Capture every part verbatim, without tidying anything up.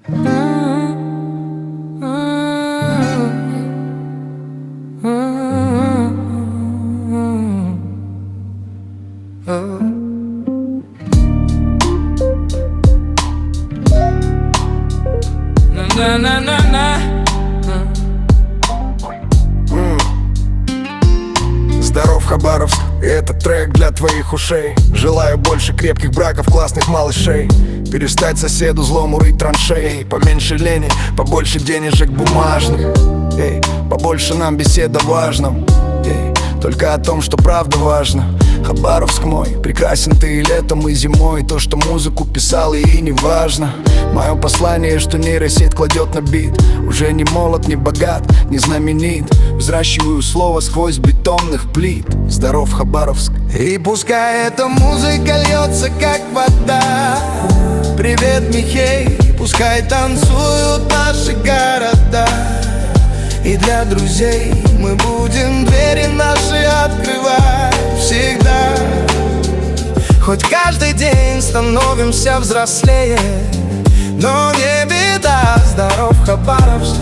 Здоров, Хабаровск, и этот трек для твоих ушей. Желаю больше крепких браков, классных малышей. Перестать соседу злому рыть траншеи. Поменьше лени, побольше денежек бумажных. Эй, побольше нам бесед о важном. Эй, только о том, что правда важно. Хабаровск мой, прекрасен ты и летом, и зимой. То, что музыку писал, и не важно. Мое послание, что нейросеть кладет на бит. Уже не молод, не богат, не знаменит. Взращиваю слово сквозь бетонных плит. Здоров, Хабаровск. И пускай эта музыка льется, как вода. Привет, Михей, пускай танцуют наши города. И для друзей мы будем двери наши открывать всегда. Хоть каждый день становимся взрослее, но не беда, здоров, Хабаровск.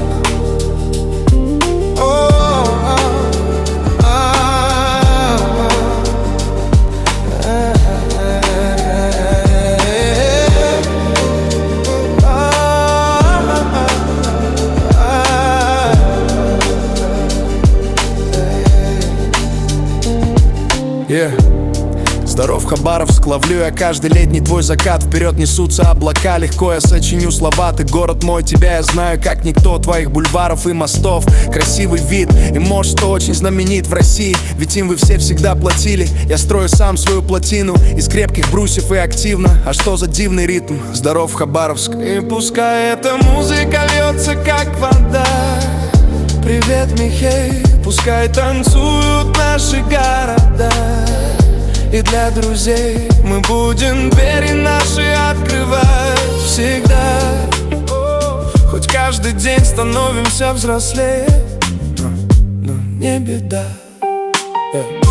Yeah. Здоров, Хабаровск, ловлю я каждый летний твой закат. Вперед несутся облака, легко я сочиню слова. Ты город мой, тебя я знаю как никто. Твоих бульваров и мостов, красивый вид. И может, что очень знаменит в России. Ведь им вы все всегда платили. Я строю сам свою плотину из крепких брусьев и активно. А что за дивный ритм? Здоров, Хабаровск. И пускай эта музыка льется, как вода. Привет, Михей, пускай танцуют наши города. И для друзей мы будем двери наши открывать всегда. Хоть каждый день становимся взрослее, но не беда. Yeah.